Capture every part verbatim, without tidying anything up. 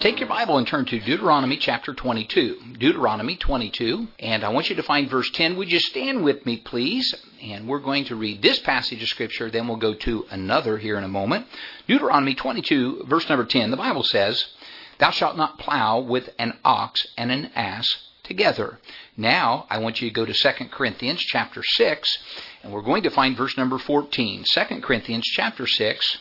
Take your Bible and turn to Deuteronomy chapter twenty-two. Deuteronomy twenty-two, and I want you to find verse ten. Would you stand with me, please? And we're going to read this passage of Scripture, then we'll go to another here in a moment. Deuteronomy twenty-two, verse number ten, the Bible says, "Thou shalt not plow with an ox and an ass together." Now, I want you to go to Second Corinthians chapter six, and we're going to find verse number fourteen. Second Corinthians chapter six,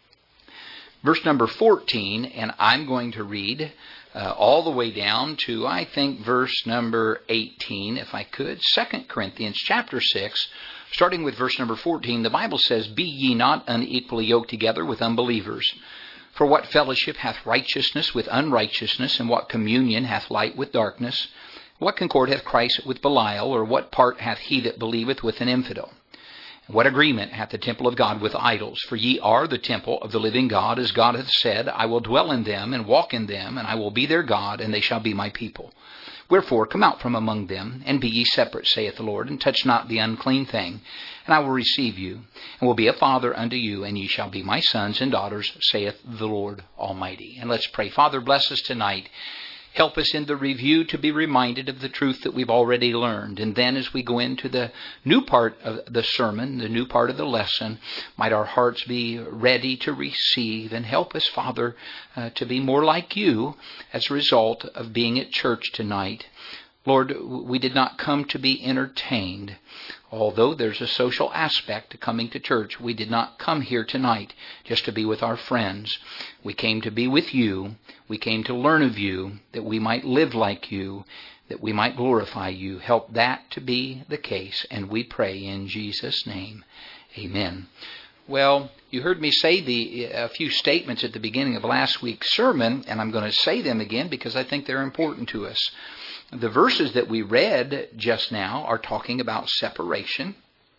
verse number fourteen, and I'm going to read uh, all the way down to, I think, verse number eighteen, if I could. Second Corinthians chapter six, starting with verse number fourteen, the Bible says, "Be ye not unequally yoked together with unbelievers. For what fellowship hath righteousness with unrighteousness, and what communion hath light with darkness? What concord hath Christ with Belial, or what part hath he that believeth with an infidel? What agreement hath the temple of God with idols? For ye are the temple of the living God, as God hath said, I will dwell in them, and walk in them, and I will be their God, and they shall be my people. Wherefore come out from among them, and be ye separate, saith the Lord, and touch not the unclean thing, and I will receive you, and will be a father unto you, and ye shall be my sons and daughters, saith the Lord Almighty." And let's pray. Father, bless us tonight. Help us in the review to be reminded of the truth that we've already learned. And then as we go into the new part of the sermon, the new part of the lesson, might our hearts be ready to receive. And help us, Father, uh, to be more like you as a result of being at church tonight. Lord, we did not come to be entertained. Although there's a social aspect to coming to church, we did not come here tonight just to be with our friends. We came to be with you. We came to learn of you, that we might live like you, that we might glorify you. Help that to be the case, and we pray in Jesus' name. Amen. Well, you heard me say the a few statements at the beginning of last week's sermon, and I'm going to say them again because I think they're important to us. The verses that we read just now are talking about separation.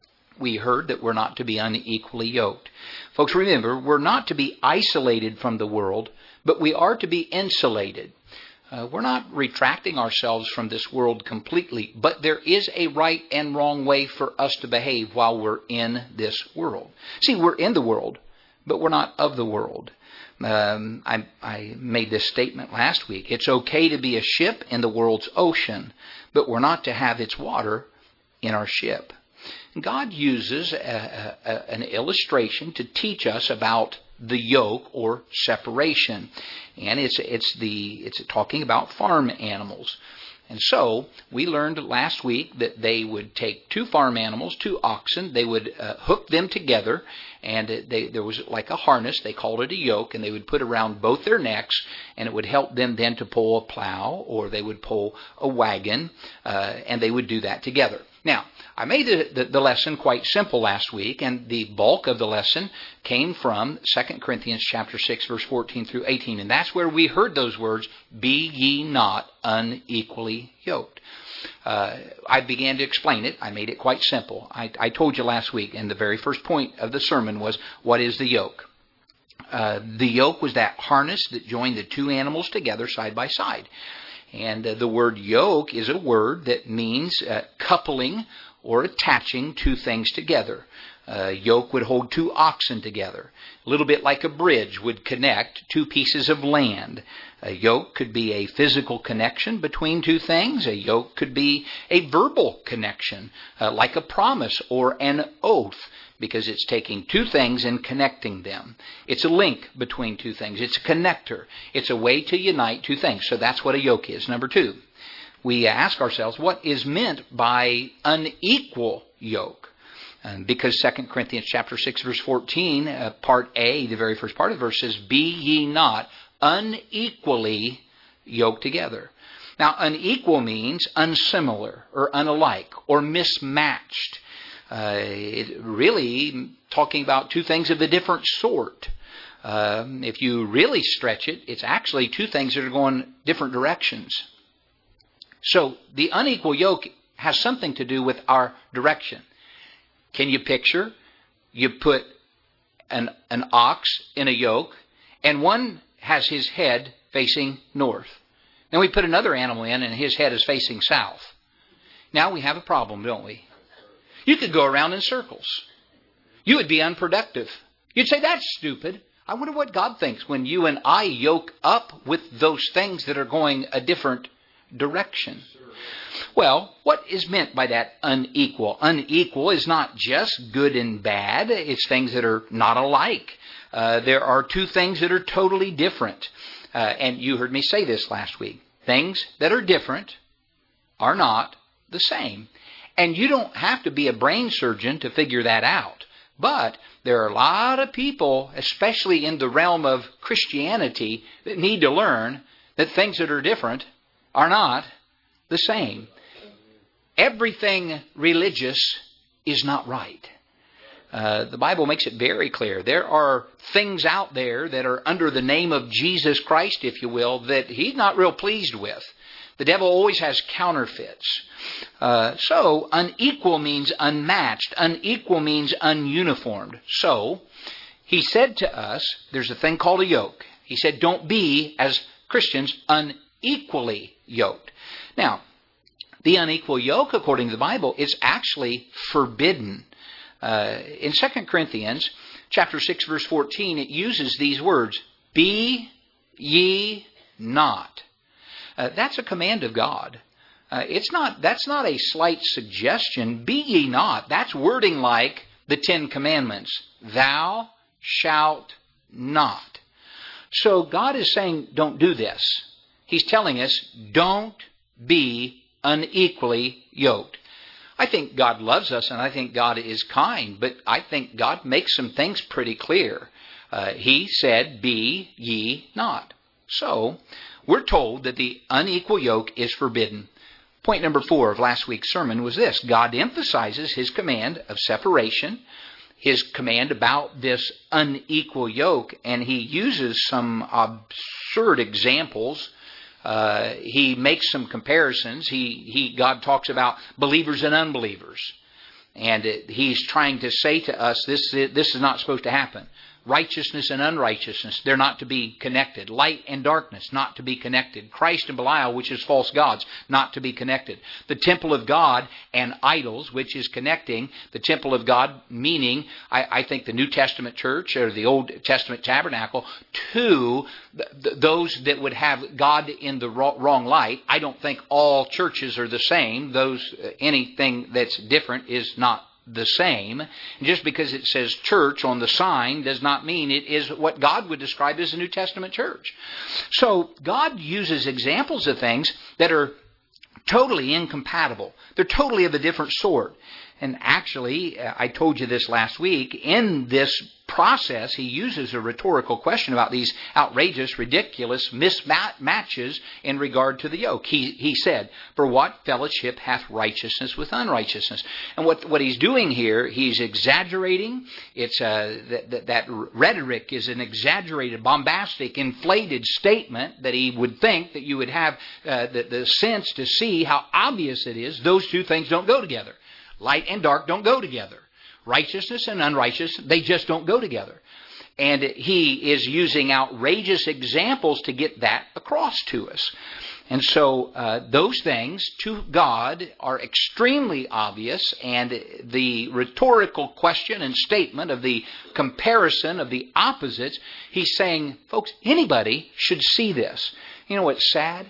We heard that we're not to be unequally yoked. Folks, remember, we're not to be isolated from the world, but we are to be insulated. Uh, we're not retracting ourselves from this world completely, but there is a right and wrong way for us to behave while we're in this world. See, we're in the world, but we're not of the world. Um, I, I made this statement last week. It's okay to be a ship in the world's ocean, but we're not to have its water in our ship. God uses a, a, an illustration to teach us about the yoke or separation, and it's it's the it's talking about farm animals. And so we learned last week that they would take two farm animals, two oxen, they would uh, hook them together, and they, there was like a harness, they called it a yoke, and they would put around both their necks, and it would help them then to pull a plow, or they would pull a wagon, uh, and they would do that together. Now, I made the, the, the lesson quite simple last week, and the bulk of the lesson came from Second Corinthians chapter six, verse fourteen through eighteen, and that's where we heard those words, "Be ye not unequally yoked." Uh, I began to explain it. I made it quite simple. I, I told you last week, and the very first point of the sermon was, what is the yoke? Uh, the yoke was that harness that joined the two animals together side by side. And uh, the word yoke is a word that means uh, coupling or attaching two things together. A yoke would hold two oxen together. A little bit like a bridge would connect two pieces of land. A yoke could be a physical connection between two things. A yoke could be a verbal connection, uh, like a promise or an oath, because it's taking two things and connecting them. It's a link between two things. It's a connector. It's a way to unite two things. So that's what a yoke is. Number two, we ask ourselves, what is meant by unequal yoke? Um, because Second Corinthians chapter six, verse fourteen, uh, part A, the very first part of the verse says, "Be ye not unequally yoked together." Now, unequal means unsimilar or unalike or mismatched. Uh, it really talking about two things of a different sort. Um, if you really stretch it, it's actually two things that are going different directions. So the unequal yoke has something to do with our direction. Can you picture? You put an, an ox in a yoke, and one has his head facing north. Then we put another animal in, and his head is facing south. Now we have a problem, don't we? You could go around in circles. You would be unproductive. You'd say, that's stupid. I wonder what God thinks when you and I yoke up with those things that are going a different direction. Well, what is meant by that unequal? Unequal is not just good and bad. It's things that are not alike. Uh, there are two things that are totally different. Uh, and you heard me say this last week. Things that are different are not the same. And you don't have to be a brain surgeon to figure that out. But there are a lot of people, especially in the realm of Christianity, that need to learn that things that are different are not the same. Everything religious is not right. Uh, the Bible makes it very clear. There are things out there that are under the name of Jesus Christ, if you will, that He's not real pleased with. The devil always has counterfeits. Uh, so, unequal means unmatched. Unequal means ununiformed. So, He said to us, there's a thing called a yoke. He said, don't be, as Christians, unequally yoked. Now, the unequal yoke, according to the Bible, is actually forbidden. Uh, in Second Corinthians chapter six, verse fourteen, it uses these words, be ye not. Uh, that's a command of God. Uh, it's not. That's not a slight suggestion. Be ye not. That's wording like the Ten Commandments. Thou shalt not. So God is saying, don't do this. He's telling us, don't be unequally yoked. I think God loves us and I think God is kind, but I think God makes some things pretty clear. Uh, he said, be ye not. So, we're told that the unequal yoke is forbidden. Point number four of last week's sermon was this. God emphasizes His command of separation, His command about this unequal yoke, and He uses some absurd examples. Uh, he makes some comparisons. He, he, God talks about believers and unbelievers. And it, He's trying to say to us, this, this is not supposed to happen. Righteousness and unrighteousness, they're not to be connected. Light and darkness, not to be connected. Christ and Belial, which is false gods, not to be connected. The temple of God and idols, which is connecting. The temple of God, meaning, I, I think the New Testament church or the Old Testament tabernacle, to th- those that would have God in the wrong light. I don't think all churches are the same. Those uh, anything that's different is not the same. And just because it says church on the sign does not mean it is what God would describe as the New Testament church. So God uses examples of things that are totally incompatible. They're totally of a different sort. And actually, I told you this last week, in this process, He uses a rhetorical question about these outrageous, ridiculous mismatches in regard to the yoke. He, he said, for what fellowship hath righteousness with unrighteousness? And what, what He's doing here, He's exaggerating. It's uh, that, that, that rhetoric is an exaggerated, bombastic, inflated statement that He would think that you would have uh, the, the sense to see how obvious it is those two things don't go together. Light and dark don't go together. Righteousness and unrighteousness, they just don't go together. And He is using outrageous examples to get that across to us. And so uh, those things to God are extremely obvious, and the rhetorical question and statement of the comparison of the opposites, He's saying, folks, anybody should see this. You know what's sad?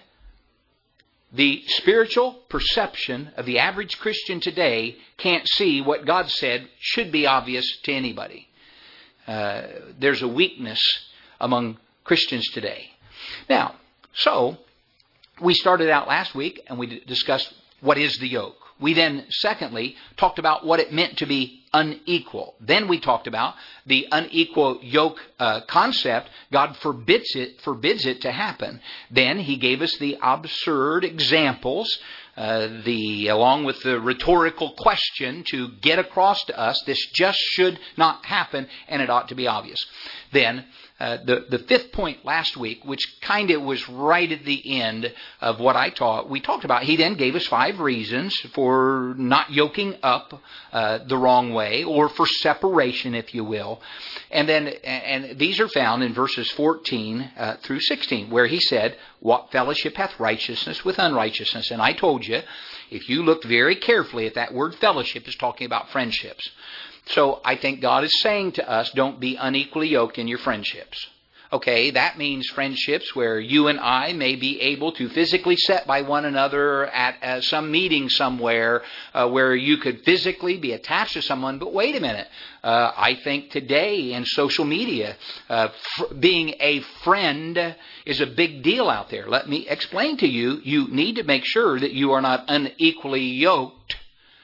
The spiritual perception of the average Christian today can't see what God said should be obvious to anybody. Uh, there's a weakness among Christians today. Now, so, we started out last week and we discussed what is the yoke. We then, secondly, talked about what it meant to be unequal. Then we talked about the unequal yoke uh, concept. God forbids it, forbids it to happen. Then He gave us the absurd examples, uh, the along with the rhetorical question to get across to us, this just should not happen and it ought to be obvious. Then Uh, the, the fifth point last week, which kind of was right at the end of what I taught, we talked about, He then gave us five reasons for not yoking up uh, the wrong way, or for separation, if you will. And then, and these are found in verses fourteen uh, through sixteen, where He said, what fellowship hath righteousness with unrighteousness? And I told you, if you looked very carefully at that word fellowship, is talking about friendships. So I think God is saying to us, don't be unequally yoked in your friendships. Okay, that means friendships where you and I may be able to physically sit by one another at uh, some meeting somewhere uh, where you could physically be attached to someone. But wait a minute. Uh, I think today in social media, uh, f- being a friend is a big deal out there. Let me explain to you, you need to make sure that you are not unequally yoked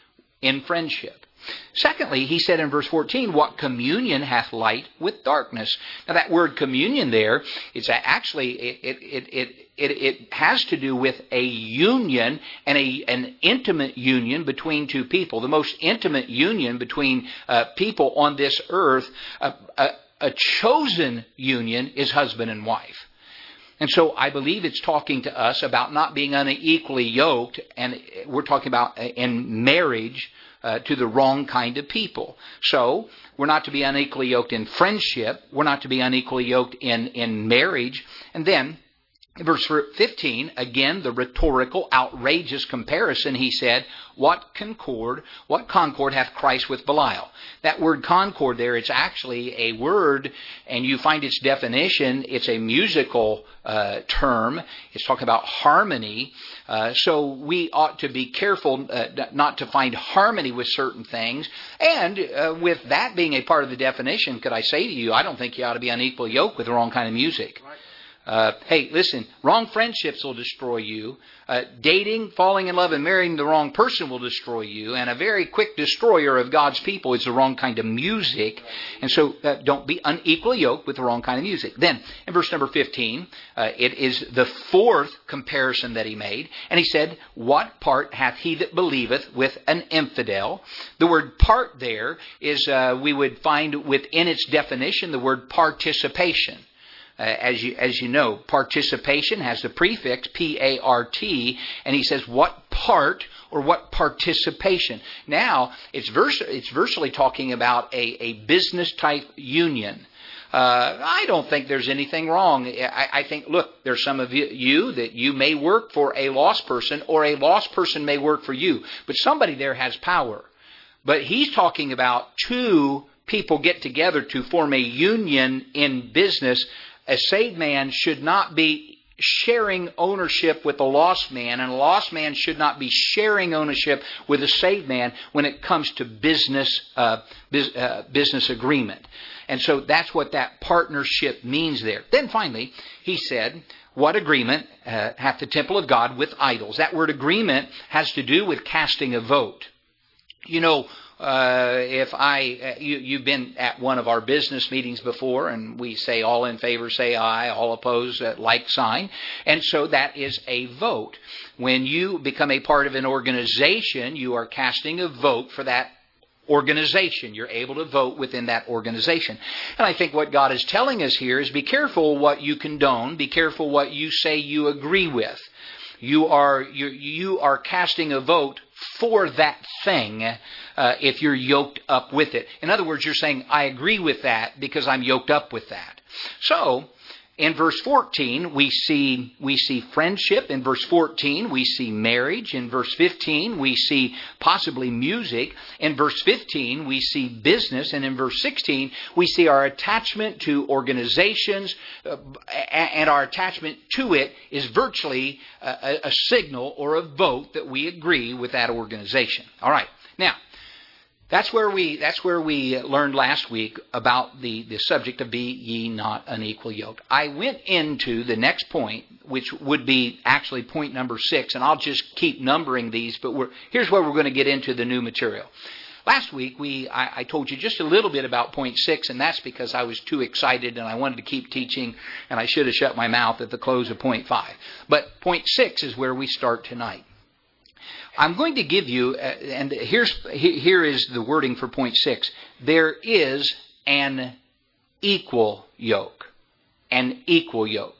in friendship. Secondly, he said in verse fourteen, what communion hath light with darkness? Now that word communion there, it's actually, it, it, it, it, it has to do with a union and a, an intimate union between two people. The most intimate union between uh, people on this earth, uh, a, a chosen union is husband and wife. And so I believe it's talking to us about not being unequally yoked, and we're talking about in marriage, Uh, to the wrong kind of people. So, we're not to be unequally yoked in friendship. We're not to be unequally yoked in, in marriage. And then, verse fifteen, again, the rhetorical, outrageous comparison, he said, What concord, what concord hath Christ with Belial? That word concord there, it's actually a word, and you find its definition, it's a musical uh, term. It's talking about harmony. Uh, so we ought to be careful uh, not to find harmony with certain things. And uh, with that being a part of the definition, could I say to you, I don't think you ought to be unequally yoked with the wrong kind of music. Right. Uh, hey, listen, wrong friendships will destroy you. Uh, dating, falling in love, and marrying the wrong person will destroy you. And a very quick destroyer of God's people is the wrong kind of music. And so uh, don't be unequally yoked with the wrong kind of music. Then, in verse number fifteen, uh, it is the fourth comparison that he made. And he said, What part hath he that believeth with an infidel? The word part there is, uh, we would find within its definition, the word participation. Uh, as you as you know, participation has the prefix P A R T, and he says, what part or what participation? Now, it's, vers- it's virtually talking about a, a business-type union. Uh, I don't think there's anything wrong. I, I think, look, there's some of you, you that you may work for a lost person, or a lost person may work for you. But somebody there has power. But he's talking about two people get together to form a union in business. A saved man should not be sharing ownership with a lost man, and a lost man should not be sharing ownership with a saved man when it comes to business uh, biz, uh, business agreement. And so that's what that partnership means there. Then finally, he said, what agreement uh, hath the temple of God with idols? That word agreement has to do with casting a vote. You know, Uh, if I, uh, you, you've been at one of our business meetings before, and we say all in favor say aye, all opposed uh, like sign. And so that is a vote. When you become a part of an organization, you are casting a vote for that organization. You're able to vote within that organization. And I think what God is telling us here is be careful what you condone, be careful what you say you agree with. You are, you, you are casting a vote for that thing uh, if you're yoked up with it. In other words, you're saying, I agree with that because I'm yoked up with that. So, in verse fourteen, we see we see friendship. In verse fourteen, we see marriage. In verse fifteen, we see possibly music. In verse fifteen, we see business. And in verse sixteen, we see our attachment to organizations, uh, and our attachment to it is virtually a, a signal or a vote that we agree with that organization. All right. Now, That's where we that's where we learned last week about the, the subject of be ye not unequally yoked. I went into the next point, which would be actually point number six, and I'll just keep numbering these, but we're, here's where we're going to get into the new material. Last week, we I, I told you just a little bit about point six, and that's because I was too excited and I wanted to keep teaching, and I should have shut my mouth at the close of point five. But point six is where we start tonight. I'm going to give you, uh, and here's here is the wording for point six. There is an equal yoke. An equal yoke.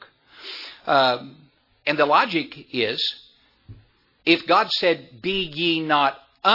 Um, and the logic is, if God said, be ye not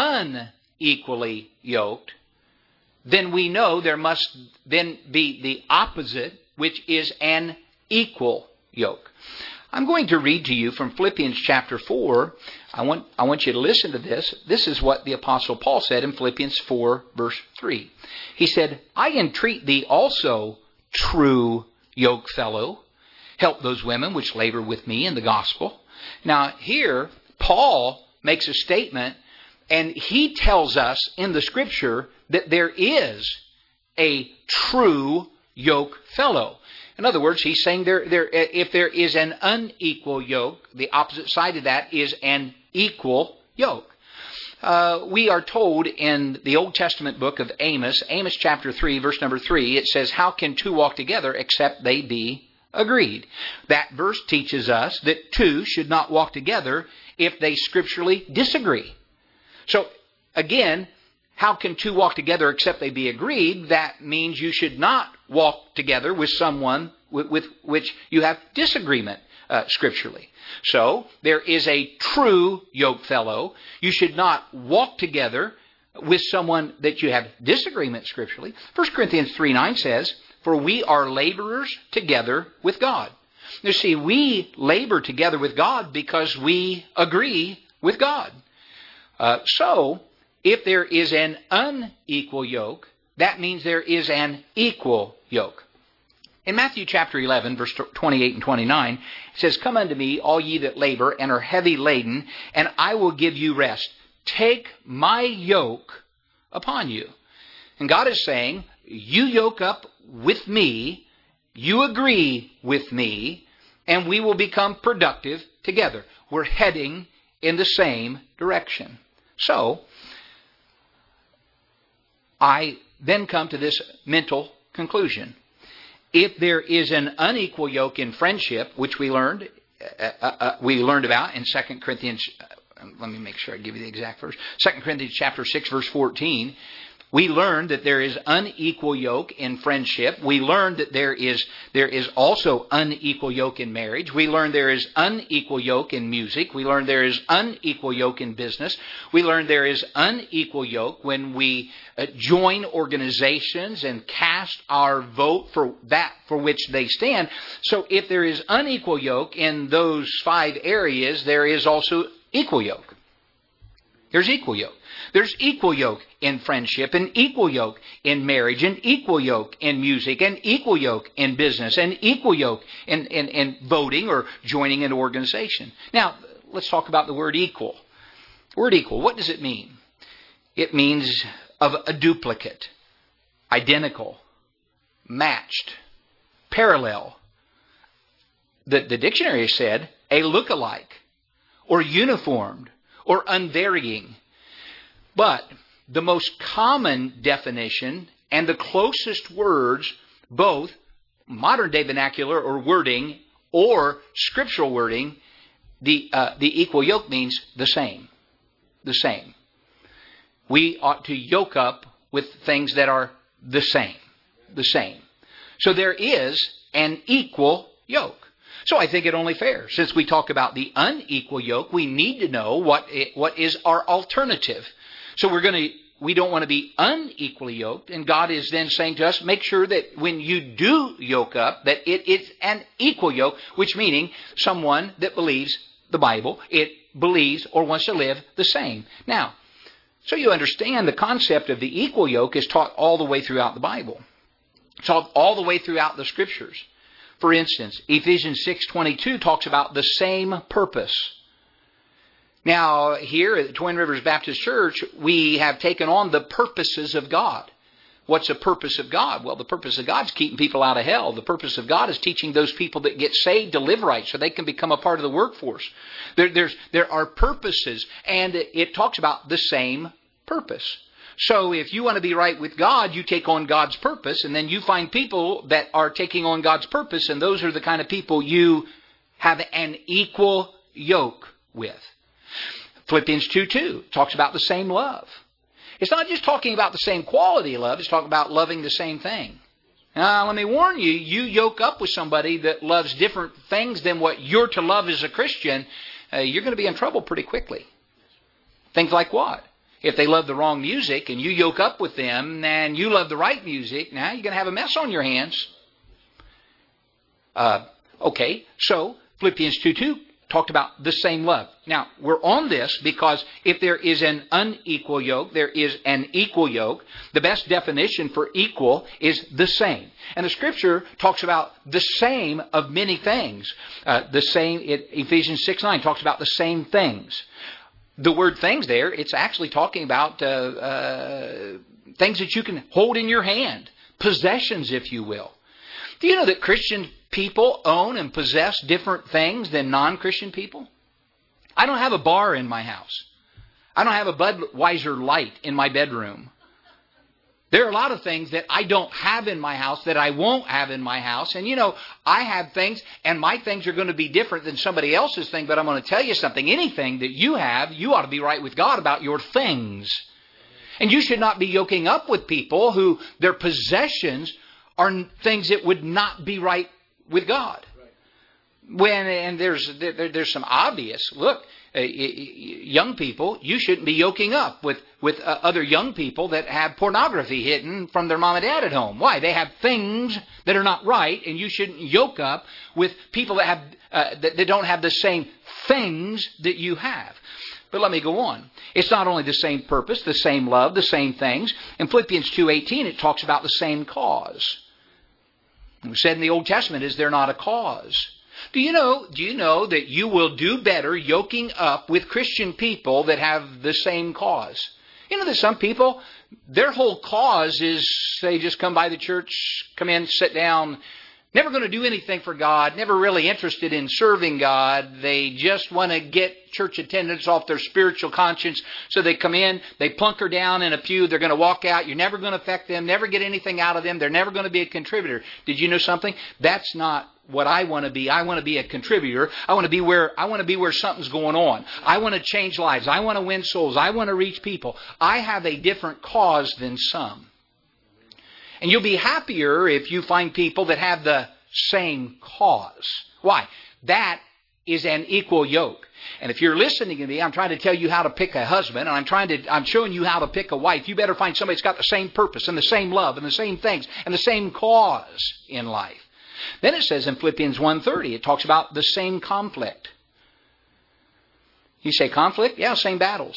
unequally yoked, then we know there must then be the opposite, which is an equal yoke. I'm going to read to you from Philippians chapter four, I want, I want you to listen to this. This is what the Apostle Paul said in Philippians four, verse three. He said, I entreat thee also, true yoke fellow, help those women which labor with me in the gospel. Now here, Paul makes a statement, and he tells us in the Scripture that there is a true yoke fellow. In other words, he's saying there, there, if there is an unequal yoke, the opposite side of that is an equal yoke. Uh, we are told in the Old Testament book of Amos, Amos chapter three, verse number three, it says, how can two walk together except they be agreed? That verse teaches us that two should not walk together if they scripturally disagree. So, again, how can two walk together except they be agreed? That means you should not walk together with someone with, with which you have disagreement uh, scripturally. So, there is a true yoke fellow. You should not walk together with someone that you have disagreement scripturally. First Corinthians three nine says, for we are laborers together with God. You see, we labor together with God because we agree with God. Uh, so, if there is an unequal yoke, that means there is an equal yoke. In Matthew chapter eleven, verse twenty-eight and twenty-nine, it says, come unto me, all ye that labor and are heavy laden, and I will give you rest. Take my yoke upon you. And God is saying, you yoke up with me, you agree with me, and we will become productive together. We're heading in the same direction. So, I then come to this mental conclusion. If there is an unequal yoke in friendship, which we learned uh, uh, we learned about in Second Corinthians, uh, let me make sure I give you the exact verse. Second Corinthians chapter six, verse fourteen. We learned that there is unequal yoke in friendship. We learned that there is there is also unequal yoke in marriage. We learned there is unequal yoke in music. We learned there is unequal yoke in business. We learned there is unequal yoke when we uh, join organizations and cast our vote for that for which they stand. So if there is unequal yoke in those five areas, there is also equal yoke. There's equal yoke. There's equal yoke in friendship, and equal yoke in marriage, and equal yoke in music, and equal yoke in business, and equal yoke in, in, in voting or joining an organization. Now, let's talk about the word equal. The word equal, what does it mean? It means of a duplicate, identical, matched, parallel. The, the dictionary said a look-alike, or uniformed, or unvarying. But the most common definition and the closest words, both modern day vernacular or wording or scriptural wording, the uh, the equal yoke means the same. The same. We ought to yoke up with things that are the same. The same. So there is an equal yoke. So I think it only fair. Since we talk about the unequal yoke, we need to know what it, what is our alternative. So we're going to we don't want to be unequally yoked, and God is then saying to us, make sure that when you do yoke up, that it is an equal yoke, which meaning someone that believes the Bible, it believes or wants to live the same. Now, so you understand the concept of the equal yoke is taught all the way throughout the Bible. It's taught all the way throughout the Scriptures. For instance, Ephesians six twenty-two talks about the same purpose. Now, here at Twin Rivers Baptist Church, we have taken on the purposes of God. What's the purpose of God? Well, the purpose of God is keeping people out of hell. The purpose of God is teaching those people that get saved to live right so they can become a part of the workforce. There, there's, there are purposes, and it talks about the same purpose. So if you want to be right with God, you take on God's purpose, and then you find people that are taking on God's purpose, and those are the kind of people you have an equal yoke with. Philippians two two talks about the same love. It's not just talking about the same quality of love, it's talking about loving the same thing. Now, let me warn you, you yoke up with somebody that loves different things than what you're to love as a Christian, uh, you're going to be in trouble pretty quickly. Things like what? If they love the wrong music and you yoke up with them and you love the right music, now you're going to have a mess on your hands. Uh, okay, so Philippians two two talked about the same love. Now, we're on this because if there is an unequal yoke, there is an equal yoke. The best definition for equal is the same. And the Scripture talks about the same of many things. Uh, the same, it, Ephesians six nine talks about the same things. The word things there, it's actually talking about uh, uh, things that you can hold in your hand. Possessions, if you will. Do you know that Christian people own and possess different things than non-Christian people? I don't have a bar in my house. I don't have a Budweiser light in my bedroom. There are a lot of things that I don't have in my house that I won't have in my house. And you know, I have things, and my things are going to be different than somebody else's thing. But I'm going to tell you something. Anything that you have, you ought to be right with God about your things. And you should not be yoking up with people who their possessions are things that would not be right with God. When and there's there, there's some obvious look. Uh, young people, you shouldn't be yoking up with with uh, other young people that have pornography hidden from their mom and dad at home. Why? They have things that are not right, and you shouldn't yoke up with people that have uh, that, that don't have the same things that you have. But let me go on. It's not only the same purpose, the same love, the same things. In Philippians two eighteen, it talks about the same cause. It was said in the Old Testament, is there not a cause? Do you know, do you know that you will do better yoking up with Christian people that have the same cause? You know that some people, their whole cause is they just come by the church, come in, sit down, never going to do anything for God, never really interested in serving God. They just want to get church attendance off their spiritual conscience. So they come in, they plunk her down in a pew, they're going to walk out. You're never going to affect them, never get anything out of them. They're never going to be a contributor. Did you know something? That's not what I want to be. I want to be a contributor. I want to be where I want to be where something's going on. I want to change lives. I want to win souls. I want to reach people. I have a different cause than some. And you'll be happier if you find people that have the same cause. Why? That is an equal yoke. And if you're listening to me, I'm trying to tell you how to pick a husband, and I'm trying to I'm showing you how to pick a wife. You better find somebody that's got the same purpose and the same love and the same things and the same cause in life. Then it says in Philippians one thirty, it talks about the same conflict. You say conflict? Yeah, same battles.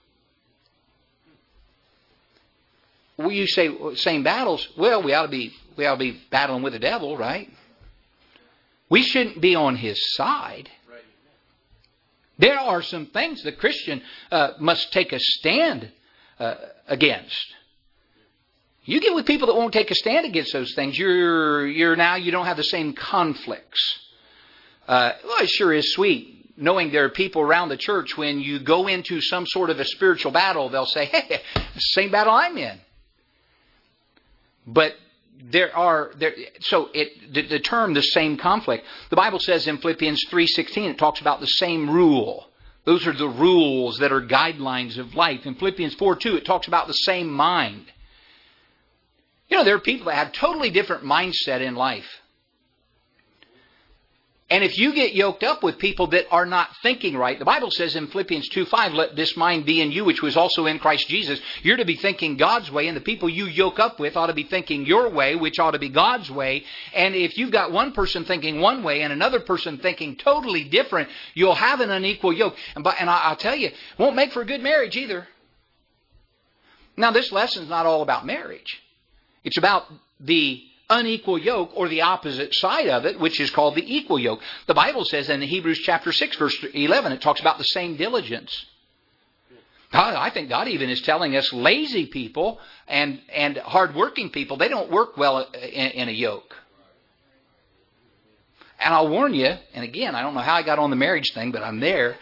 Well, you say same battles. Well, we ought to be we ought to be battling with the devil, right? We shouldn't be on his side. There are some things the Christian uh, must take a stand uh, against. You get with people that won't take a stand against those things, you're you're now you don't have the same conflicts. Uh, well, it sure is sweet knowing there are people around the church when you go into some sort of a spiritual battle, they'll say, "Hey, same battle I'm in." But there are there so it the, the term the same conflict. The Bible says in Philippians three sixteen it talks about the same rule. Those are the rules that are guidelines of life. In Philippians four two it talks about the same mind. You know, there are people that have totally different mindset in life. And if you get yoked up with people that are not thinking right, the Bible says in Philippians two five, let this mind be in you, which was also in Christ Jesus. You're to be thinking God's way, and the people you yoke up with ought to be thinking your way, which ought to be God's way. And if you've got one person thinking one way and another person thinking totally different, you'll have an unequal yoke. And, by, and I'll tell you, it won't make for a good marriage either. Now, this lesson's not all about marriage. It's about the unequal yoke, or the opposite side of it, which is called the equal yoke. The Bible says in Hebrews chapter six, verse eleven, it talks about the same diligence. I think God even is telling us lazy people and, and hard-working people, they don't work well in, in a yoke. And I'll warn you, and again, I don't know how I got on the marriage thing, but I'm there.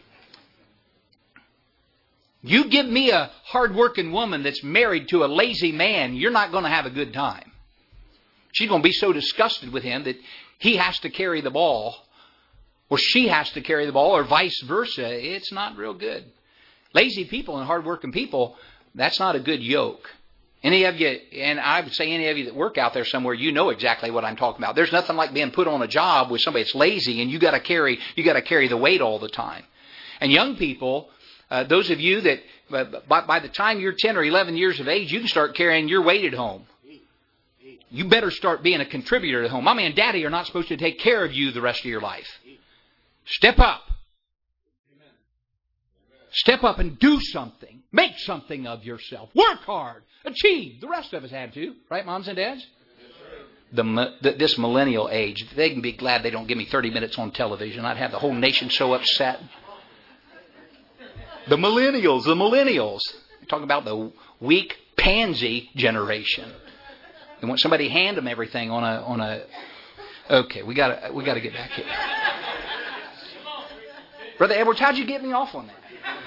You give me a hard-working woman that's married to a lazy man, you're not going to have a good time. She's going to be so disgusted with him that he has to carry the ball, or she has to carry the ball, or vice versa. It's not real good. Lazy people and hard-working people, that's not a good yoke. Any of you, and I would say any of you that work out there somewhere, you know exactly what I'm talking about. There's nothing like being put on a job with somebody that's lazy, and you got to carry you got to carry the weight all the time. And young people, uh, those of you that uh, by, by the time you're ten or eleven years of age, you can start carrying your weight at home. You better start being a contributor at home. Mommy and Daddy are not supposed to take care of you the rest of your life. Step up. Step up and do something. Make something of yourself. Work hard. Achieve. The rest of us had to. Right, moms and dads? The, the, this millennial age, they can be glad they don't give me thirty minutes on television. I'd have the whole nation so upset. The millennials, the millennials. You're talking about the weak pansy generation. They want somebody to hand them everything on a on a. Okay, we got to we got to get back here. Brother Edwards, how'd you get me off on that?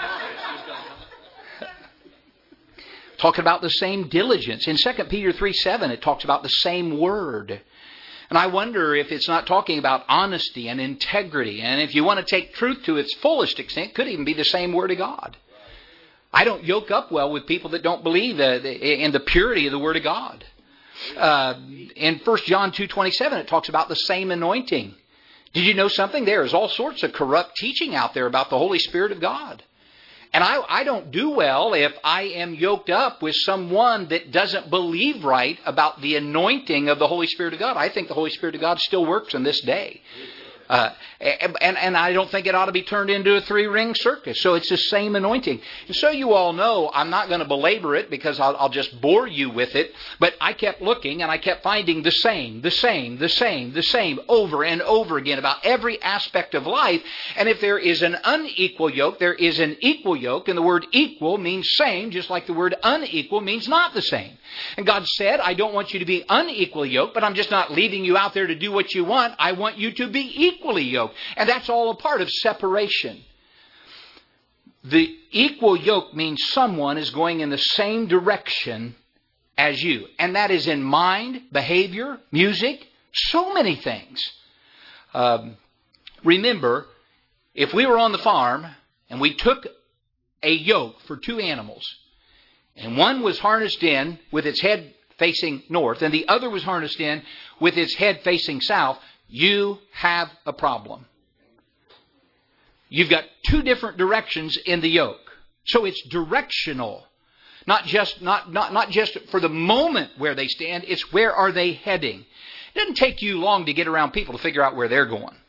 Talking about the same diligence. In Second Peter three seven, it talks about the same word. And I wonder if it's not talking about honesty and integrity. And if you want to take truth to its fullest extent, it could even be the same word of God. I don't yoke up well with people that don't believe in the purity of the Word of God. Uh, in First John two twenty-seven, it talks about the same anointing. Did you know something? There is all sorts of corrupt teaching out there about the Holy Spirit of God. And I, I don't do well if I am yoked up with someone that doesn't believe right about the anointing of the Holy Spirit of God. I think the Holy Spirit of God still works in this day. Uh, and, and I don't think it ought to be turned into a three-ring circus. So it's the same anointing. And so you all know, I'm not going to belabor it because I'll, I'll just bore you with it. But I kept looking and I kept finding the same, the same, the same, the same over and over again about every aspect of life. And if there is an unequal yoke, there is an equal yoke. And the word equal means same, just like the word unequal means not the same. And God said, I don't want you to be unequally yoked, but I'm just not leaving you out there to do what you want. I want you to be equally yoked. And that's all a part of separation. The equal yoke means someone is going in the same direction as you. And that is in mind, behavior, music, so many things. Um, remember, if we were on the farm and we took a yoke for two animals, and one was harnessed in with its head facing north, and the other was harnessed in with its head facing south, you have a problem. You've got two different directions in the yoke. So it's directional. Not just, not, not, not just for the moment where they stand, it's where are they heading. It doesn't take you long to get around people to figure out where they're going.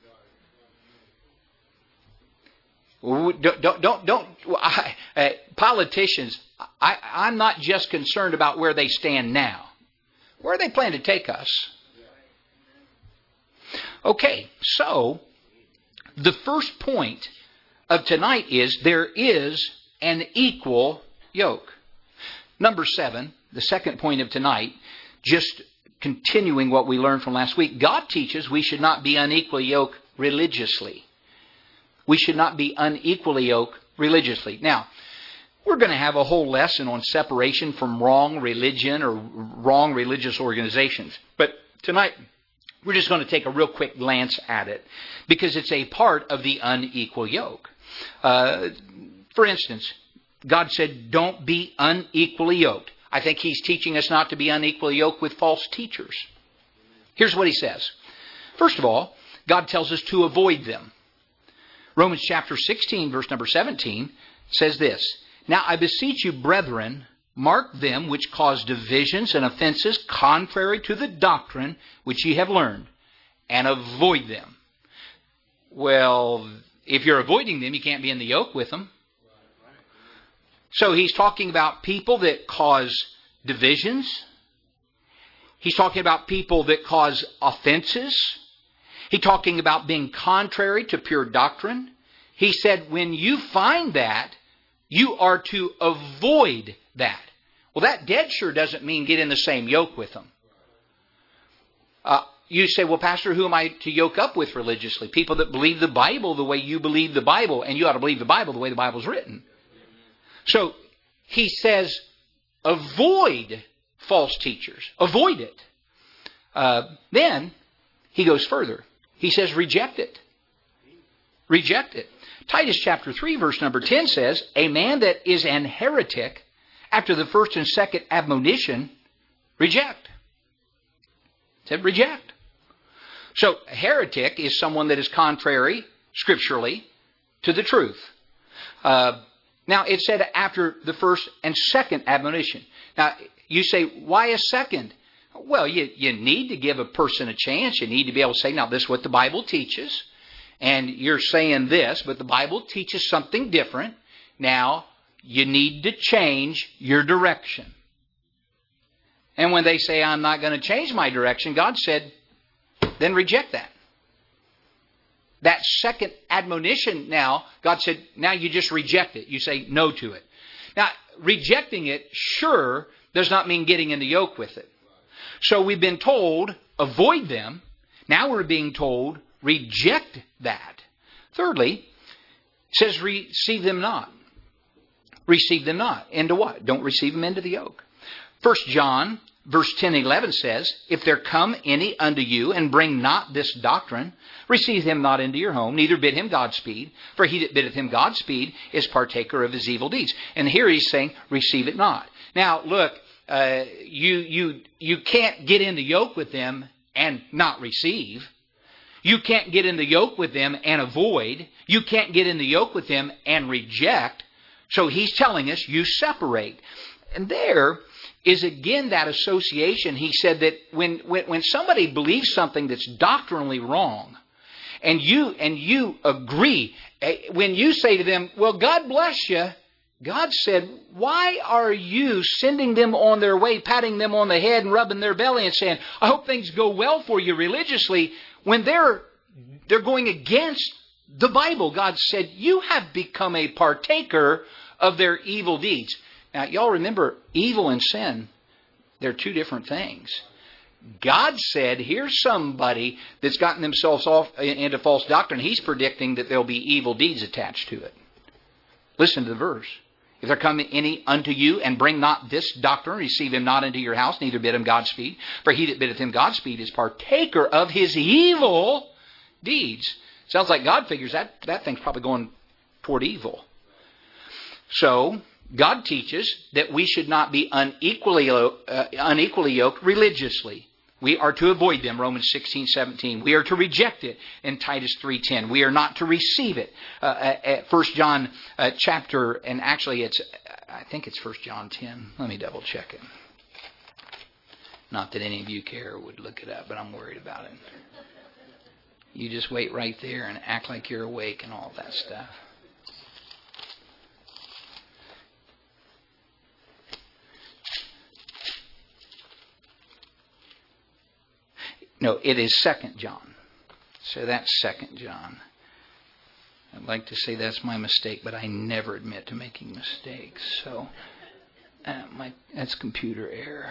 Don't, don't, don't, don't I, uh, politicians, I, I'm not just concerned about where they stand now. Where are they planning to take us? Okay, so the first point of tonight is there is an equal yoke. Number seven, the second point of tonight, just continuing what we learned from last week, God teaches we should not be unequally yoked religiously. We should not be unequally yoked religiously. Now, we're going to have a whole lesson on separation from wrong religion or wrong religious organizations. But tonight, we're just going to take a real quick glance at it because it's a part of the unequal yoke. Uh, for instance, God said, don't be unequally yoked. I think He's teaching us not to be unequally yoked with false teachers. Here's what He says. First of all, God tells us to avoid them. Romans chapter sixteen, verse number seventeen, says this, Now I beseech you, brethren, mark them which cause divisions and offenses contrary to the doctrine which ye have learned, and avoid them. Well, if you're avoiding them, you can't be in the yoke with them. So he's talking about people that cause divisions. He's talking about people that cause offenses. He's talking about being contrary to pure doctrine. He said, when you find that, you are to avoid that. Well, that dead sure doesn't mean get in the same yoke with them. Uh, you say, well, Pastor, who am I to yoke up with religiously? People that believe the Bible the way you believe the Bible, and you ought to believe the Bible the way the Bible's written. So he says, avoid false teachers. Avoid it. Uh, then he goes further. He says, reject it. Reject it. Titus chapter three, verse number ten says, a man that is an heretic, after the first and second admonition, reject. It said reject. So a heretic is someone that is contrary, scripturally, to the truth. Uh, now, it said after the first and second admonition. Now, you say, why a second? Well, you, you need to give a person a chance. You need to be able to say, now, this is what the Bible teaches. and you're saying this, but the Bible teaches something different. Now, you need to change your direction. And when they say, I'm not going to change my direction, God said, then reject that. That second admonition now, God said, now you just reject it. You say no to it. Now, rejecting it, sure, does not mean getting in the yoke with it. So we've been told, avoid them. Now we're being told, reject that. Thirdly, it says, receive them not. Receive them not. Into what? Don't receive them into the yoke. First John, verse ten and eleven says, if there come any unto you, and bring not this doctrine, receive him not into your home, neither bid him Godspeed. For he that biddeth him Godspeed is partaker of his evil deeds. And here he's saying, receive it not. Now, look, uh, you, you, you can't get in the yoke with them and not receive. You can't get in the yoke with them and avoid. You can't get in the yoke with them and reject. So he's telling us, you separate. And there is again that association. He said that when, when, when somebody believes something that's doctrinally wrong, and you, and you agree, when you say to them, well, God bless you, God said, why are you sending them on their way, patting them on the head and rubbing their belly and saying, I hope things go well for you religiously, when they're, they're going against the Bible? God said, you have become a partaker of their evil deeds. Now, y'all remember, evil and sin, they're two different things. God said, here's somebody that's gotten themselves off into false doctrine. He's predicting that there'll be evil deeds attached to it. Listen to the verse. If there come any unto you, and bring not this doctrine, receive him not into your house, neither bid him Godspeed. For he that biddeth him Godspeed is partaker of his evil deeds. Sounds like God figures that, that thing's probably going toward evil. So, God teaches that we should not be unequally, uh, unequally yoked religiously. We are to avoid them, Romans sixteen seventeen. We are to reject it in Titus three ten. We are not to receive it. Uh, at First John uh, chapter, and actually it's, I think it's First John ten. Let me double check it. Not that any of you care or would look it up, but I'm worried about it. You just wait right there and act like you're awake and all that stuff. No, it is Second John. So that's Second John. I'd like to say that's my mistake, but I never admit to making mistakes. So uh, my that's computer error.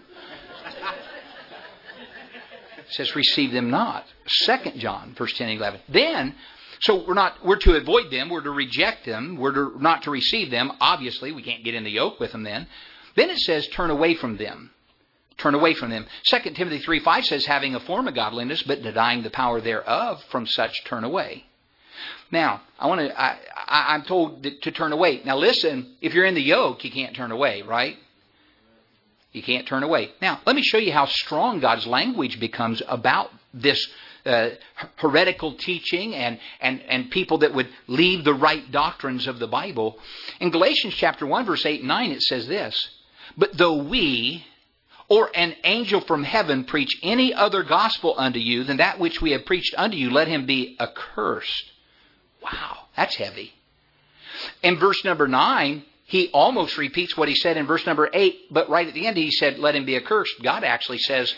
It says, receive them not. Second John, verse ten and eleven. Then, so we're not we're to avoid them, we're to reject them, we're to, not to receive them. Obviously, we can't get in the yoke with them then. Then it says, turn away from them. Turn away from them. Second Timothy three five says, having a form of godliness, but denying the power thereof, from such turn away. Now, I want to. I, I, I'm told to turn away. Now, listen. If you're in the yoke, you can't turn away, right? You can't turn away. Now, let me show you how strong God's language becomes about this uh, heretical teaching and, and, and people that would leave the right doctrines of the Bible. In Galatians chapter one, verse eight and nine, it says this, but though we or an angel from heaven preach any other gospel unto you than that which we have preached unto you, let him be accursed. Wow, that's heavy. In verse number nine, he almost repeats what he said in verse number eight, but right at the end he said, let him be accursed. God actually says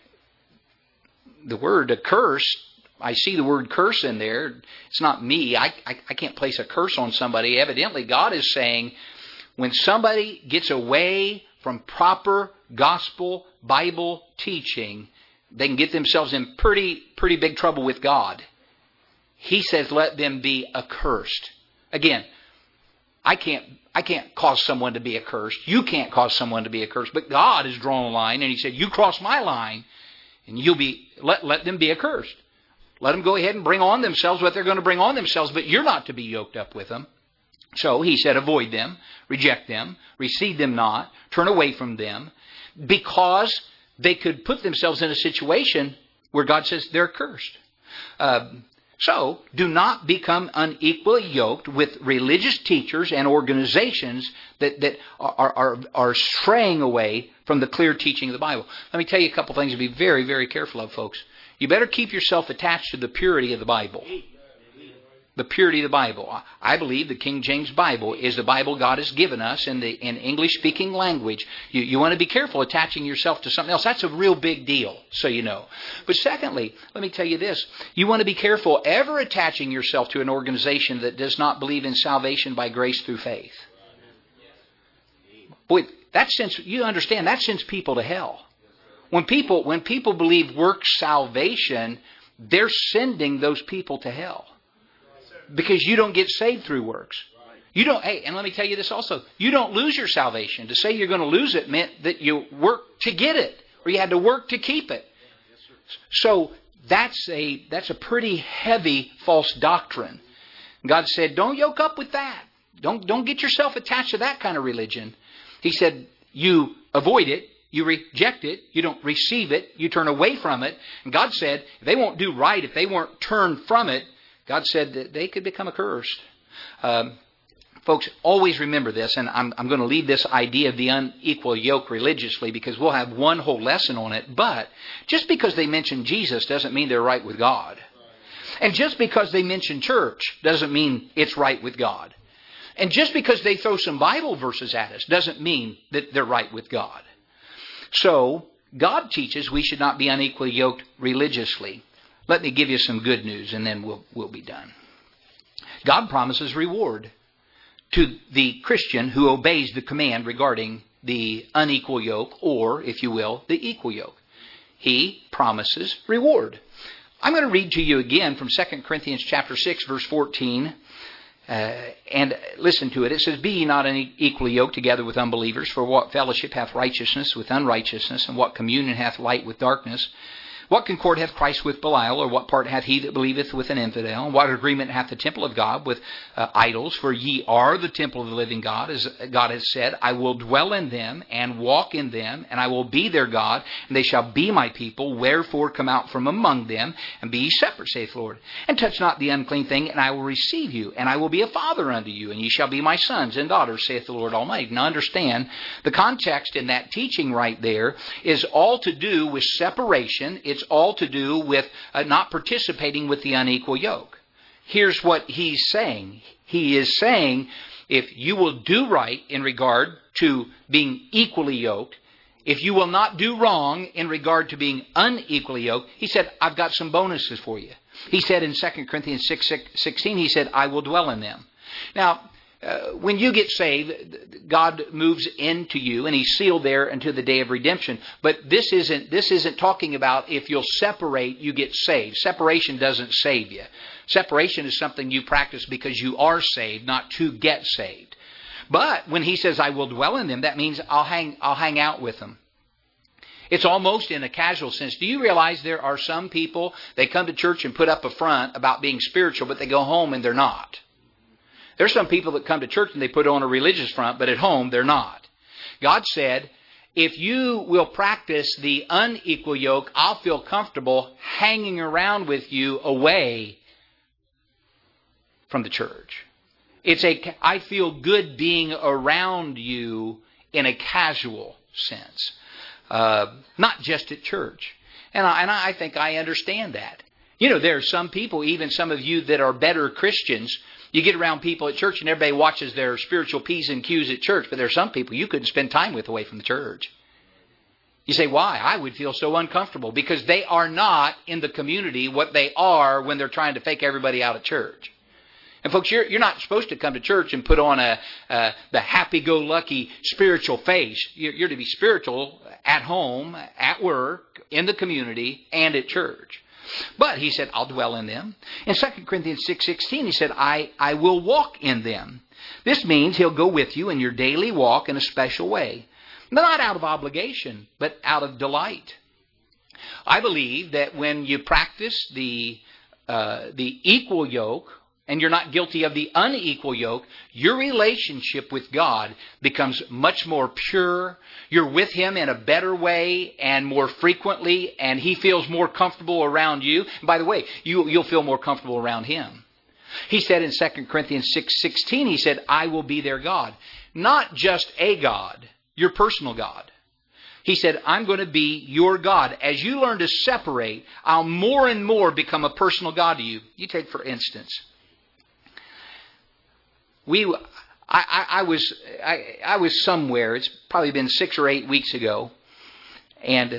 the word accursed. I see the word curse in there. It's not me. I, I, I can't place a curse on somebody. Evidently, God is saying when somebody gets away from proper gospel Bible teaching, they can get themselves in pretty pretty big trouble with God. He says, let them be accursed. Again, I can't I can't cause someone to be accursed. You can't cause someone to be accursed. But God has drawn a line, and He said, you cross my line, and you'll be let let them be accursed. Let them go ahead and bring on themselves what they're going to bring on themselves, but you're not to be yoked up with them. So He said, avoid them, reject them, receive them not, turn away from them, because they could put themselves in a situation where God says they're cursed. Uh, so, do not become unequally yoked with religious teachers and organizations that, that are, are, are straying away from the clear teaching of the Bible. Let me tell you a couple things to be very, very careful of, folks. You better keep yourself attached to the purity of the Bible. the purity of the Bible. I believe the King James Bible is the Bible God has given us in the in English-speaking language. You, you want to be careful attaching yourself to something else. That's a real big deal, so you know. But secondly, let me tell you this. You want to be careful ever attaching yourself to an organization that does not believe in salvation by grace through faith. Boy, that sends, you understand, that sends people to hell. When people, when people believe works salvation, they're sending those people to hell. Because you don't get saved through works. You don't, hey, and let me tell you this also. You don't lose your salvation. To say you're going to lose it meant that you worked to get it. Or you had to work to keep it. So that's a, that's a pretty heavy false doctrine. God said, don't yoke up with that. Don't, don't get yourself attached to that kind of religion. He said, you avoid it. You reject it. You don't receive it. You turn away from it. And God said, if they won't do right, if they weren't turned from it, God said that they could become accursed. Um, folks, always remember this, and I'm, I'm going to leave this idea of the unequal yoke religiously because we'll have one whole lesson on it. But just because they mention Jesus doesn't mean they're right with God. And just because they mention church doesn't mean it's right with God. And just because they throw some Bible verses at us doesn't mean that they're right with God. So, God teaches we should not be unequally yoked religiously. Let me give you some good news and then we'll, we'll be done. God promises reward to the Christian who obeys the command regarding the unequal yoke, or, if you will, the equal yoke. He promises reward. I'm going to read to you again from Second Corinthians chapter six, verse fourteen. Uh, and listen to it. It says, be ye not unequally yoked together with unbelievers, for what fellowship hath righteousness with unrighteousness, and what communion hath light with darkness? What concord hath Christ with Belial, or what part hath he that believeth with an infidel? And what agreement hath the temple of God with uh, idols? For ye are the temple of the living God, as God has said, I will dwell in them and walk in them, and I will be their God, and they shall be my people. Wherefore come out from among them, and be ye separate, saith the Lord. And touch not the unclean thing, and I will receive you, and I will be a father unto you, and ye shall be my sons and daughters, saith the Lord Almighty. Now understand, the context in that teaching right there is all to do with separation. It's all to do with uh, not participating with the unequal yoke. Here's what he's saying. He is saying, if you will do right in regard to being equally yoked, if you will not do wrong in regard to being unequally yoked, he said, I've got some bonuses for you. He said in Second Corinthians six sixteen, he said, I will dwell in them. Now, Uh, when you get saved, God moves into you, and He's sealed there until the day of redemption. But this isn't this isn't talking about if you'll separate, you get saved. Separation doesn't save you. Separation is something you practice because you are saved, not to get saved. But when He says, "I will dwell in them," that means I'll hang I'll hang out with them. It's almost in a casual sense. Do you realize there are some people, they come to church and put up a front about being spiritual, but they go home and they're not? There's some people that come to church and they put on a religious front, but at home they're not. God said, if you will practice the unequal yoke, I'll feel comfortable hanging around with you away from the church. It's a, I feel good being around you in a casual sense. Uh, not just at church. And I, and I think I understand that. You know, there are some people, even some of you that are better Christians, you get around people at church and everybody watches their spiritual P's and Q's at church, but there are some people you couldn't spend time with away from the church. You say, why? I would feel so uncomfortable because they are not in the community what they are when they're trying to fake everybody out at church. And folks, you're, you're not supposed to come to church and put on a uh, the happy-go-lucky spiritual face. You're, you're to be spiritual at home, at work, in the community, and at church. But he said, I'll dwell in them. In Second Corinthians six sixteen, he said, I, I will walk in them. This means He'll go with you in your daily walk in a special way. Not out of obligation, but out of delight. I believe that when you practice the uh, the equal yoke, and you're not guilty of the unequal yoke, your relationship with God becomes much more pure. You're with Him in a better way and more frequently, and He feels more comfortable around you. And by the way, you, you'll feel more comfortable around Him. He said in Second Corinthians six sixteen, He said, I will be their God. Not just a God, your personal God. He said, I'm going to be your God. As you learn to separate, I'll more and more become a personal God to you. You take, for instance, we, I, I, I was, I, I was somewhere. It's probably been six or eight weeks ago, and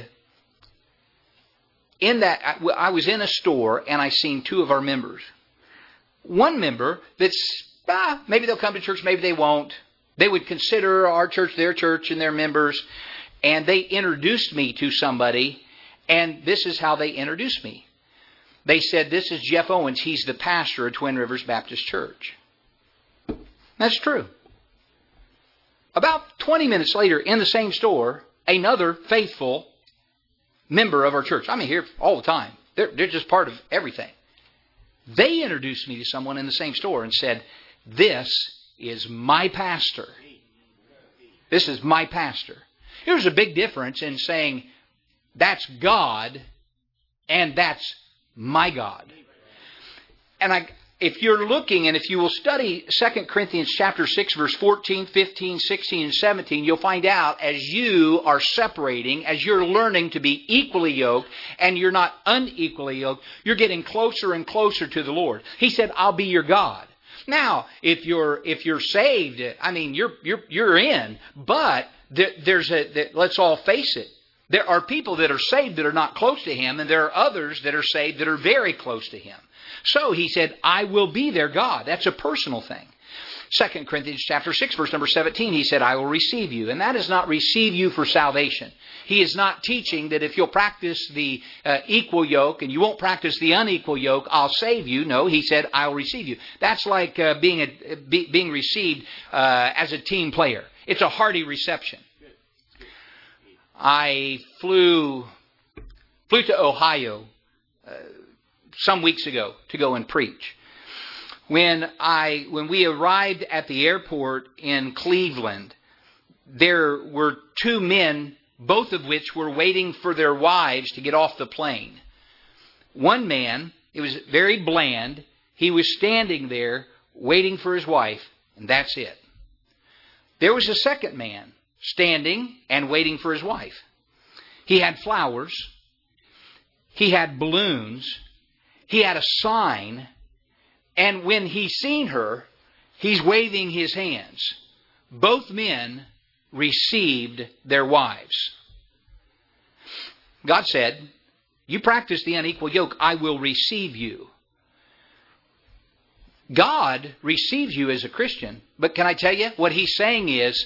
in that, I, I was in a store and I seen two of our members. One member that's, ah, maybe they'll come to church, maybe they won't. They would consider our church their church and their members, and they introduced me to somebody, and this is how they introduced me. They said, "This is Jeff Owens. He's the pastor of Twin Rivers Baptist Church." That's true. About twenty minutes later, in the same store, another faithful member of our church. I mean, here all the time. They're, they're just part of everything. They introduced me to someone in the same store and said, "This is my pastor. This is my pastor." There's a big difference in saying, "That's God," and "That's my God." And I, if you're looking, and if you will study Second Corinthians chapter six, verse fourteen, fifteen, sixteen, and seventeen, you'll find out as you are separating, as you're learning to be equally yoked, and you're not unequally yoked, you're getting closer and closer to the Lord. He said, "I'll be your God." Now, if you're if you're saved, I mean, you're you're you're in. But there, there's a. Let's all face it. There are people that are saved that are not close to Him, and there are others that are saved that are very close to Him. So He said, "I will be their God." That's a personal thing. Second Corinthians chapter six, verse number seventeen, He said, "I will receive you." And that is not receive you for salvation. He is not teaching that if you'll practice the uh, equal yoke and you won't practice the unequal yoke, I'll save you. No, He said, "I'll receive you." That's like uh, being a, be, being received uh, as a team player. It's a hearty reception. I flew flew to Ohio uh, some weeks ago to go and preach. When I when we arrived at the airport in Cleveland, there were two men, both of which were waiting for their wives to get off the plane. One man, it was very bland, he was standing there waiting for his wife, and that's it. There was a second man standing and waiting for his wife. He had flowers. He had balloons. He had a sign. And when he seen her, he's waving his hands. Both men received their wives. God said, "You practice the unequal yoke, I will receive you." God receives you as a Christian. But can I tell you, what He's saying is,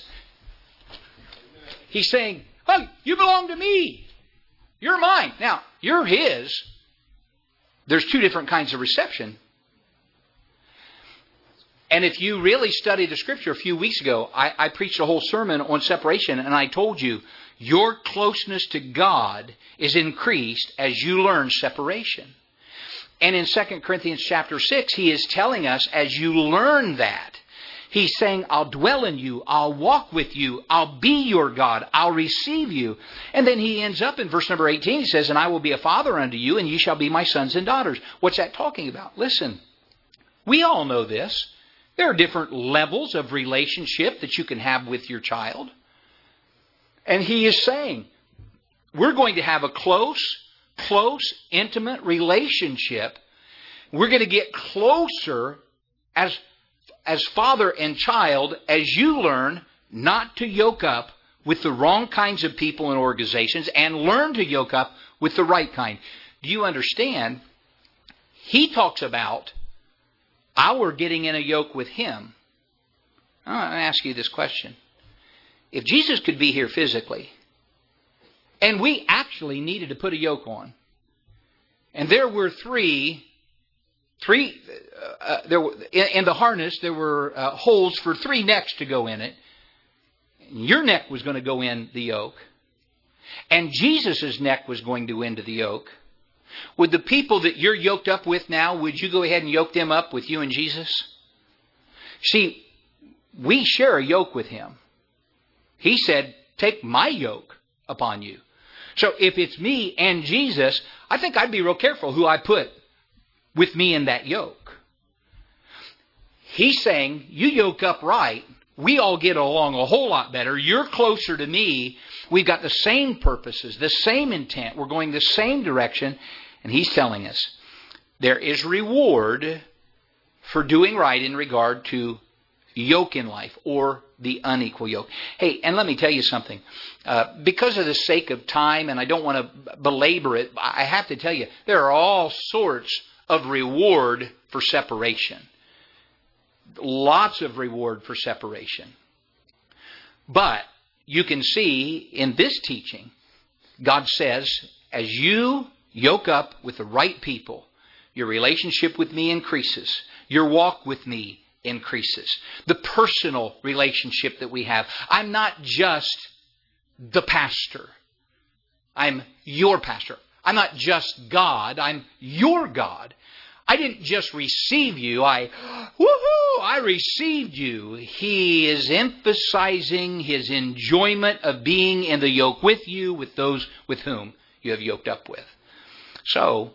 He's saying, "Oh, you belong to me. You're mine." Now, you're His. There's two different kinds of reception. And if you really study the Scripture, a few weeks ago, I, I preached a whole sermon on separation, and I told you, your closeness to God is increased as you learn separation. And in Second Corinthians chapter six, He is telling us, as you learn that, He's saying, "I'll dwell in you, I'll walk with you, I'll be your God, I'll receive you." And then He ends up in verse number eighteen, He says, "And I will be a father unto you, and ye shall be my sons and daughters." What's that talking about? Listen, we all know this. There are different levels of relationship that you can have with your child. And He is saying, we're going to have a close, close, intimate relationship. We're going to get closer as, as father and child as you learn not to yoke up with the wrong kinds of people and organizations and learn to yoke up with the right kind. Do you understand? He talks about our getting in a yoke with Him. I want to ask you this question. If Jesus could be here physically, and we actually needed to put a yoke on, and there were three, three, uh, there were, in, in the harness there were uh, holes for three necks to go in it. Your neck was going to go in the yoke, and Jesus' neck was going to go into the yoke. Would the people that you're yoked up with now, would you go ahead and yoke them up with you and Jesus? See, we share a yoke with Him. He said, "Take my yoke upon you." So if it's me and Jesus, I think I'd be real careful who I put with me in that yoke. He's saying, you yoke up right, we all get along a whole lot better. You're closer to me. We've got the same purposes, the same intent. We're going the same direction. And He's telling us there is reward for doing right in regard to yoke in life, or the unequal yoke. Hey, and let me tell you something. Uh, because of the sake of time, and I don't want to belabor it, I have to tell you, there are all sorts of reward for separation. Lots of reward for separation. But you can see in this teaching, God says, as you yoke up with the right people, your relationship with me increases. Your walk with me increases. The personal relationship that we have. I'm not just the pastor. I'm your pastor. I'm not just God. I'm your God. I didn't just receive you. I, woohoo, I received you. He is emphasizing his enjoyment of being in the yoke with you, with those with whom you have yoked up with. So,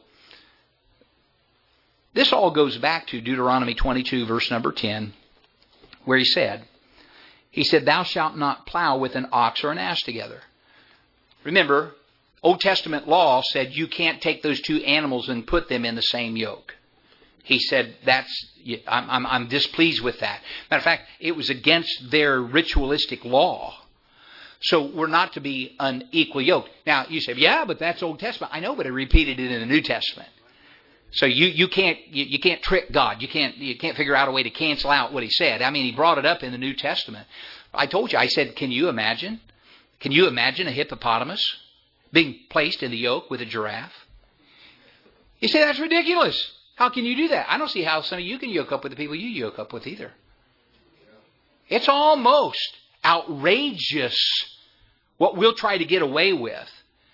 this all goes back to Deuteronomy twenty-two, verse number ten, where he said, he said, thou shalt not plow with an ox or an ass together. Remember, Old Testament law said you can't take those two animals and put them in the same yoke. He said, "That's I'm, I'm, I'm displeased with that." Matter of fact, it was against their ritualistic law. So we're not to be unequal yoked. Now, you say, yeah, but that's Old Testament. I know, but it repeated it in the New Testament. So you, you can't you, you can't trick God. You can't you can't figure out a way to cancel out what he said. I mean, he brought it up in the New Testament. I told you, I said, can you imagine? Can you imagine a hippopotamus being placed in the yoke with a giraffe? You say, that's ridiculous. How can you do that? I don't see how some of you can yoke up with the people you yoke up with either. It's almost outrageous what we'll try to get away with.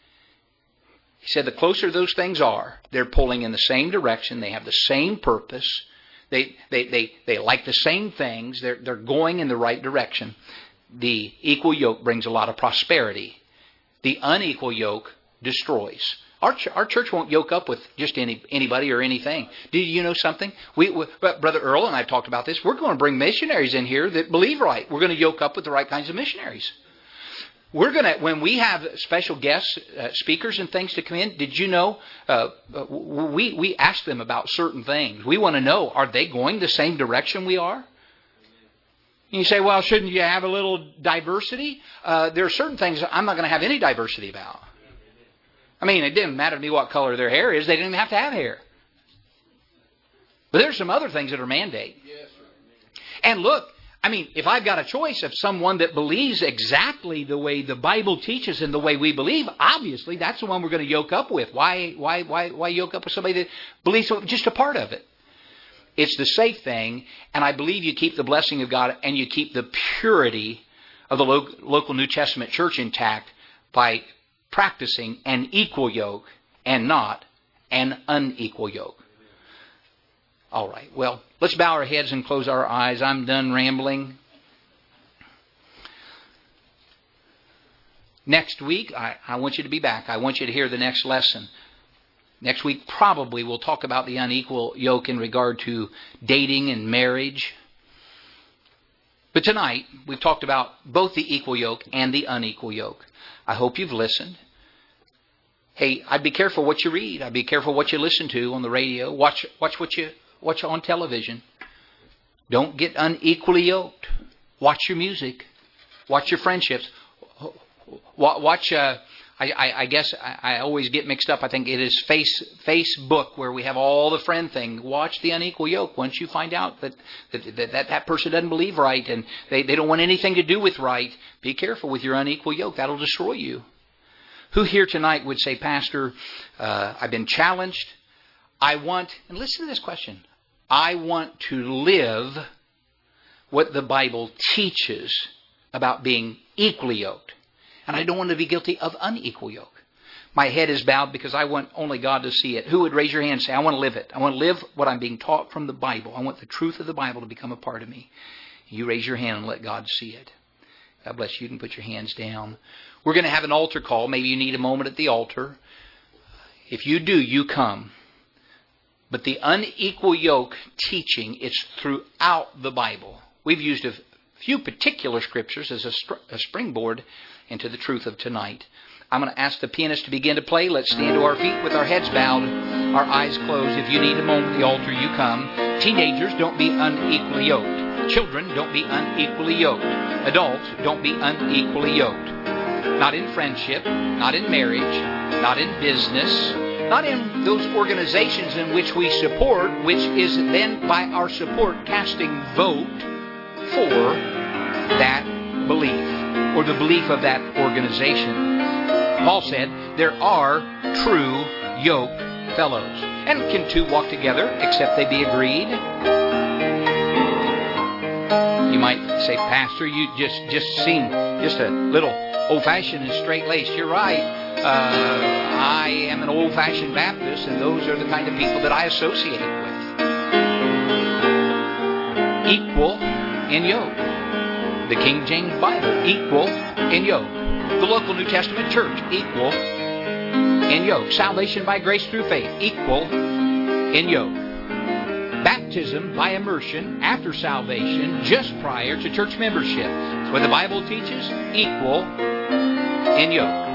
He said the closer those things are, they're pulling in the same direction. They have the same purpose. They they they, they like the same things. They're, they're going in the right direction. The equal yoke brings a lot of prosperity. The unequal yoke destroys. Our, ch- our church won't yoke up with just any anybody or anything. Do you know something? We, we, Brother Earl and I have talked about this. We're going to bring missionaries in here that believe right. We're going to yoke up with the right kinds of missionaries. We're going to, when we have special guests, uh, speakers and things to come in, did you know, uh, we, we ask them about certain things. We want to know, are they going the same direction we are? And you say, well, shouldn't you have a little diversity? Uh, there are certain things I'm not going to have any diversity about. I mean, it didn't matter to me what color their hair is. They didn't even have to have hair. But there's some other things that are mandate. And look, I mean, if I've got a choice of someone that believes exactly the way the Bible teaches and the way we believe, obviously that's the one we're going to yoke up with. Why, why, why, why yoke up with somebody that believes just a part of it? It's the safe thing, and I believe you keep the blessing of God and you keep the purity of the lo- local New Testament church intact by practicing an equal yoke and not an unequal yoke. All right, well, let's bow our heads and close our eyes. I'm done rambling. Next week, I, I want you to be back. I want you to hear the next lesson. Next week, probably, we'll talk about the unequal yoke in regard to dating and marriage. But tonight, we've talked about both the equal yoke and the unequal yoke. I hope you've listened. Hey, I'd be careful what you read. I'd be careful what you listen to on the radio. Watch, watch what you watch on television. Don't get unequally yoked. Watch your music. Watch your friendships. Watch. Uh, I, I, I guess I, I always get mixed up. I think it is face Facebook where we have all the friend thing. Watch the unequal yoke. Once you find out that that that, that person doesn't believe right and they, they don't want anything to do with right, be careful with your unequal yoke. That'll destroy you. Who here tonight would say, Pastor, uh, I've been challenged. I want, and listen to this question, I want to live what the Bible teaches about being equally yoked. And I don't want to be guilty of unequal yoke. My head is bowed because I want only God to see it. Who would raise your hand and say, I want to live it. I want to live what I'm being taught from the Bible. I want the truth of the Bible to become a part of me. You raise your hand and let God see it. God bless you. You can put your hands down. We're going to have an altar call. Maybe you need a moment at the altar. If you do, you come. But the unequal yoke teaching is throughout the Bible. We've used a few particular scriptures as a, str- a springboard into the truth of tonight. I'm going to ask the pianist to begin to play. Let's stand to our feet with our heads bowed, our eyes closed. If you need a moment at the altar, you come. Teenagers, don't be unequally yoked. Children, don't be unequally yoked. Adults, don't be unequally yoked. Not in friendship, not in marriage, not in business, not in those organizations in which we support, which is then by our support casting vote for that belief or the belief of that organization. Paul said there are true yoke fellows. And can two walk together except they be agreed? You might say, Pastor, you just, just seem just a little old-fashioned and straight-laced. You're right. Uh, I am an old-fashioned Baptist, and those are the kind of people that I associate with. Equal in yoke. The King James Bible, equal in yoke. The local New Testament church, equal in yoke. Salvation by grace through faith, equal in yoke. Baptism by immersion after salvation, just prior to church membership. That's what the Bible teaches, equal in yoke.